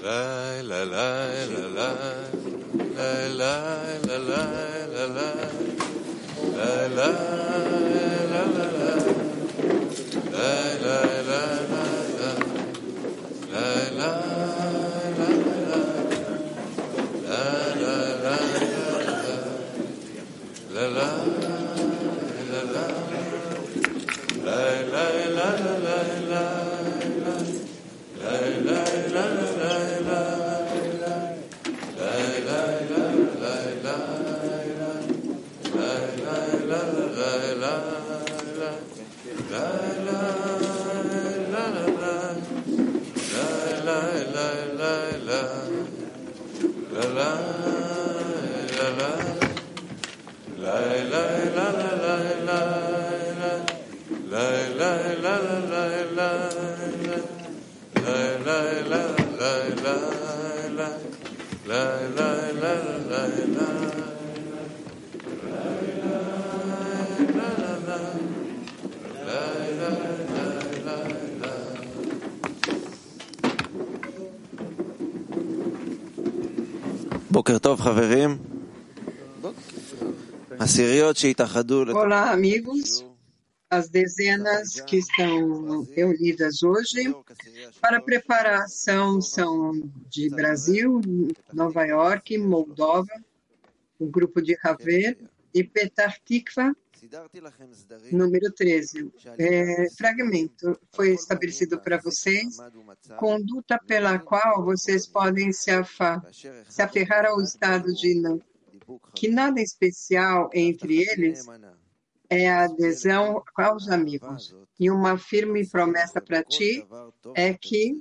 בוקר טוב חברים. עשיריות שהתאחדו. Olá, amigos. As dezenas que estão reunidas hoje para preparação são de Brasil, Nova York, Moldova, o grupo de Haver e Petah Tikva, número 13. Fragmento foi estabelecido para vocês, conduta pela qual vocês podem se aferrar ao estado de não, que nada especial entre eles é a adesão aos amigos. E uma firme promessa para ti é que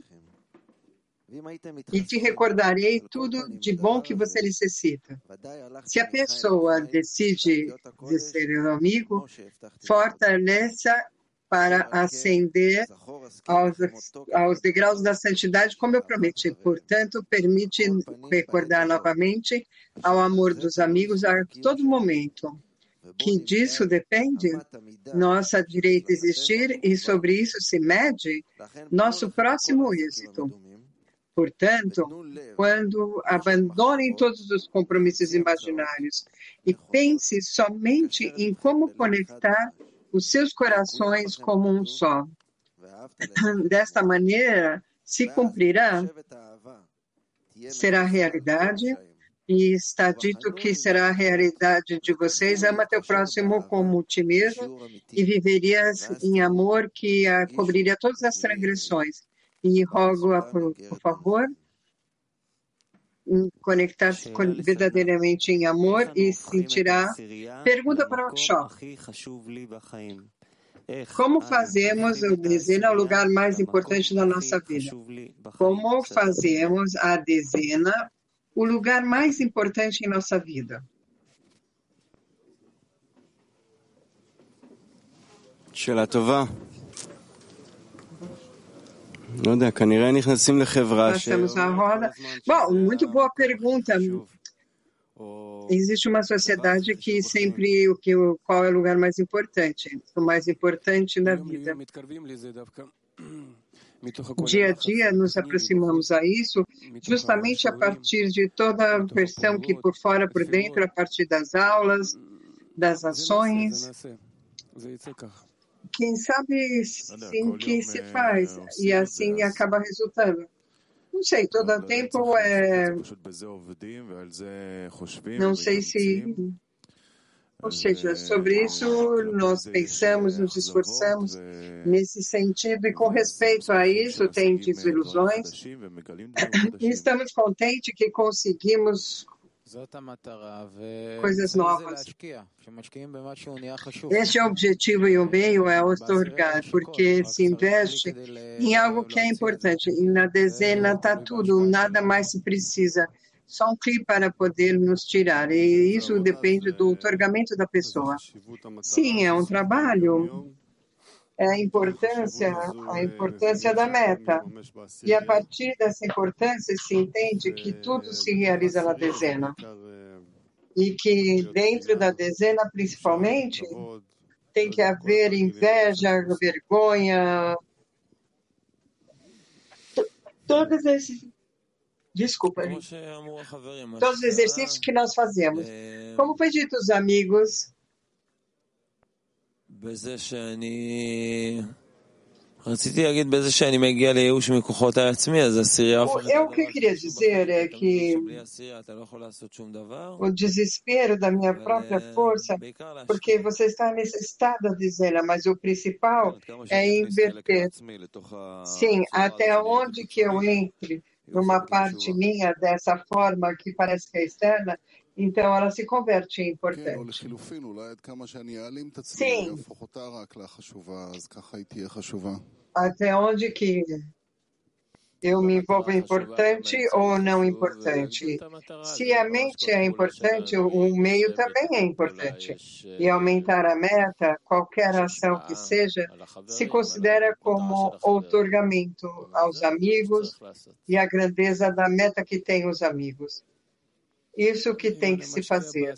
te recordarei tudo de bom que você necessita. Se a pessoa decide ser um amigo, fortaleça para ascender aos degraus da santidade, como eu prometi. Portanto, permite recordar novamente ao amor dos amigos a todo momento. Que disso depende nossa direita existir e sobre isso se mede nosso próximo êxito. Portanto, quando abandonem todos os compromissos imaginários e pense somente em como conectar os seus corações como um só. Desta maneira, se cumprirá, será realidade. E está dito que será a realidade de vocês. Ama teu próximo como ti mesmo e viverias em amor que cobriria todas as transgressões. E rogo, por favor, conectar-se verdadeiramente em amor e sentirá. Pergunta para o workshop. Como fazemos a dezena o lugar mais importante da nossa vida? Como fazemos a dezena o lugar mais importante em nossa vida? שאלה טובה. לא יודע, כנראה נכנסים לחברה Passamos a roda. Bom, muito boa pergunta. Existe uma sociedade que sempre qual é o lugar mais importante, o mais importante na vida. Dia a dia nos aproximamos a isso justamente a partir de toda a versão que por fora, por dentro, a partir das aulas, das ações. Quem sabe sim que se faz e assim acaba resultando. Não sei, todo o tempo não sei se... Ou seja, sobre isso nós pensamos, nos esforçamos nesse sentido e com respeito a isso tem desilusões e estamos contentes que conseguimos coisas novas. Este é o objetivo e o meio é otorgar, porque se investe em algo que é importante e na dezena está tudo, nada mais se precisa. Só um clipe para poder nos tirar. E isso depende do otorgamento da pessoa. Sim, é um trabalho. É a importância da meta. E a partir dessa importância se entende que tudo se realiza na dezena. E que dentro da dezena, principalmente, tem que haver inveja, vergonha, todos esses Desculpa, todos os exercícios que nós fazemos. Como foi dito, os amigos, o que eu queria dizer é que o desespero da minha própria força, porque você está necessitado de Zena, mas o principal é inverter. Sim, até onde que eu entre numa parte minha dessa forma que parece que é externa, então ela se converte em importante. Sim. Até onde que eu me envolvo importante ou não importante. Se a mente é importante, o meio também é importante. E aumentar a meta, qualquer ação que seja, se considera como outorgamento aos amigos e a grandeza da meta que tem os amigos. Isso que tem que se fazer.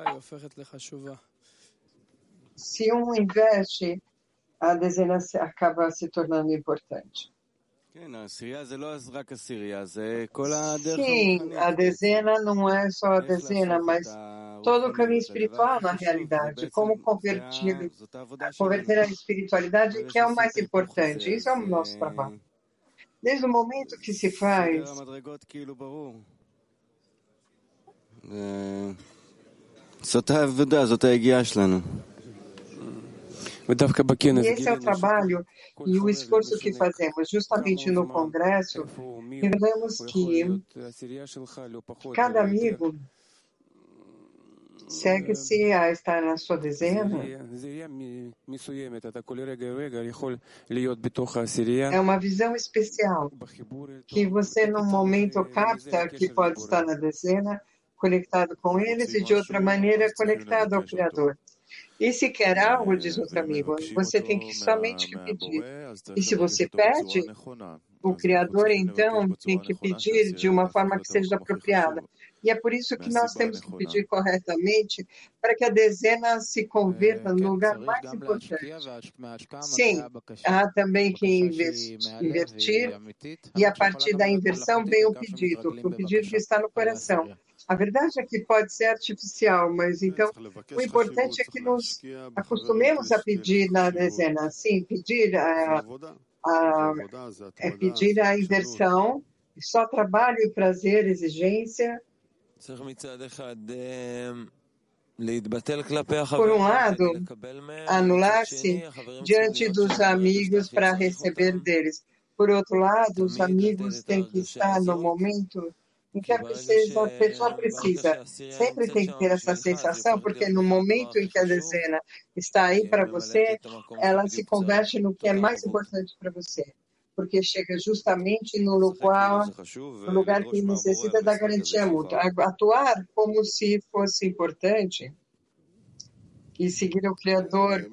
Se um investe, a dezena acaba se tornando importante. Sim, a dezena não é só a dezena, mas todo o caminho espiritual na realidade. Como converter a espiritualidade, que é o mais importante. Isso é o nosso trabalho. Desde o momento que se faz... E esse é o trabalho e o esforço que fazemos. Justamente no Congresso, revelamos que cada amigo segue-se a estar na sua dezena. É uma visão especial, que você, num momento, capta que pode estar na dezena, conectado com eles, e de outra maneira, conectado ao Criador. E se quer algo, diz outro amigo, você tem que somente pedir. E se você pede, o Criador, então, tem que pedir de uma forma que seja apropriada. E é por isso que nós temos que pedir corretamente para que a dezena se converta no lugar mais importante. Sim, há também que invertir, e a partir da inversão vem o pedido que está no coração. A verdade é que pode ser artificial, mas então o importante é que nos acostumemos a pedir na dezena. Sim, pedir pedir a inversão, só trabalho e prazer, exigência. Por um lado, anular-se diante dos amigos para receber deles. Por outro lado, os amigos têm que estar no momento em que a pessoa precisa. Sempre tem que ter essa sensação, porque no momento em que a dezena está aí para você, ela se converte no que é mais importante para você. Porque chega justamente no lugar que necessita da garantia mútua. Atuar como se fosse importante e seguir o Criador.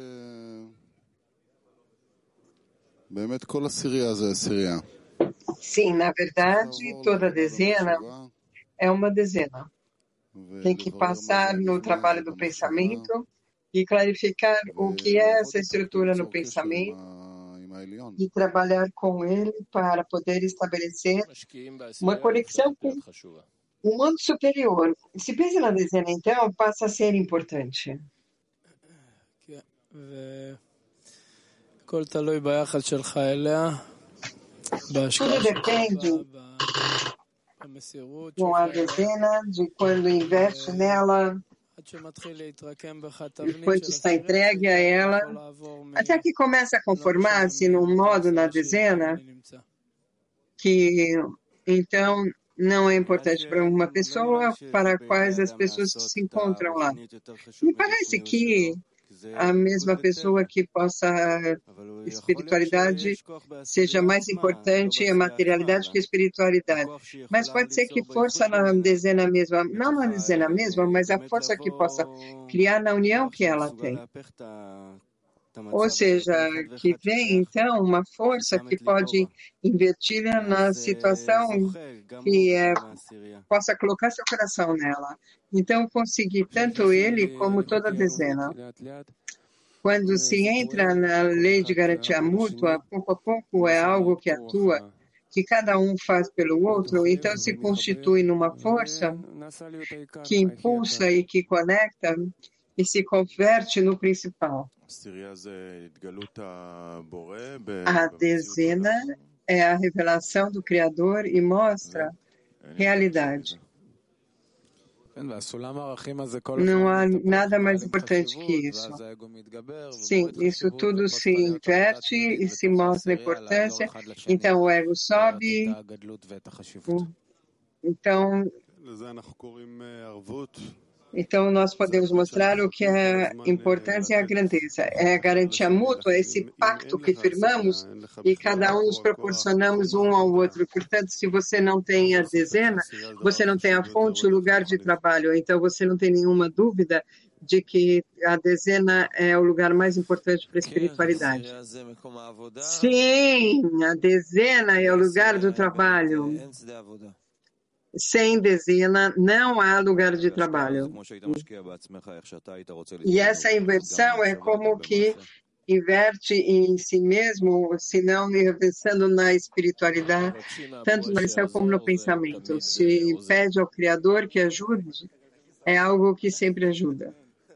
Sim, na verdade, toda dezena é uma dezena. Tem que passar no trabalho do pensamento e clarificar o que é essa estrutura no pensamento e trabalhar com ele para poder estabelecer uma conexão com o mundo superior. Se pensa na dezena, então, passa a ser importante. Tudo depende com a dezena, de quando investe nela, depois está entregue a ela, até que começa a conformar-se num modo na dezena que, então, não é importante para uma pessoa para quais as pessoas se encontram lá. Me parece que a mesma pessoa que possa espiritualidade seja mais importante a materialidade que a espiritualidade. Mas pode ser que força na dezena mesma, não na dezena mesma, mas a força que possa criar na união que ela tem. Ou seja, que vem, então, uma força que pode invertir na situação que possa colocar seu coração nela. Então, conseguir tanto ele como toda a dezena. Quando se entra na lei de garantia mútua, pouco a pouco é algo que atua que cada um faz pelo outro, então se constitui numa força que impulsa e que conecta e se converte no principal. A dezena é a revelação do Criador e mostra realidade. Não há nada mais importante que isso. Sim, isso tudo se inverte e se mostra a importância. Então o ego sobe. Então nós podemos mostrar o que é a importância e a grandeza. É a garantia mútua, esse pacto que firmamos e cada um nos proporcionamos um ao outro. Portanto, se você não tem a dezena, você não tem a fonte, o lugar de trabalho. Então você não tem nenhuma dúvida de que a dezena é o lugar mais importante para a espiritualidade. Sim, a dezena é o lugar do trabalho. Sem dezena, não há lugar de trabalho. E essa inversão é como que inverte em si mesmo, se não inversando na espiritualidade, tanto na lição como no pensamento. Se pede ao Criador que ajude, é algo que sempre ajuda.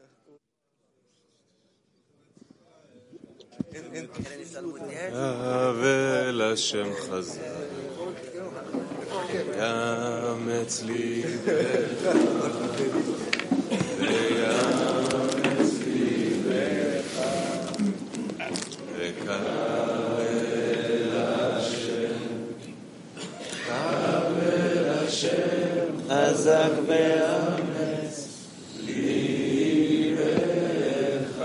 יאמץ ליבך ויאמץ ליבך וקבל השם חזק ואמץ ליבך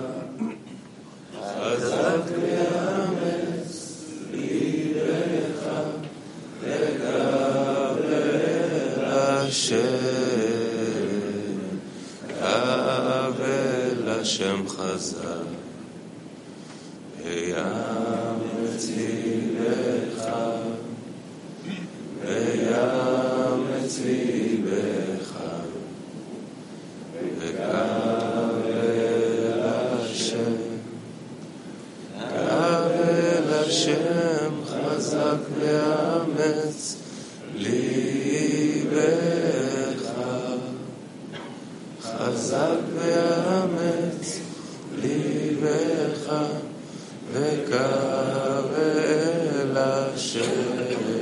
חזק ואמץ ליבך קבל השם חזק ויאמץ ליבך ויאמץ ליבך וקבל השם חזק ויאמץ ליבך חזק ואמץ ליבך וקבל השם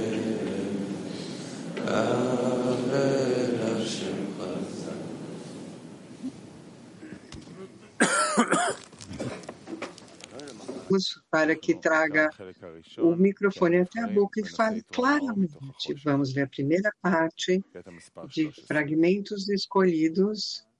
קבל השם חזק. Para que traga o microfone até a boca e fale claramente. Vamos ver a primeira parte de fragmentos escolhidos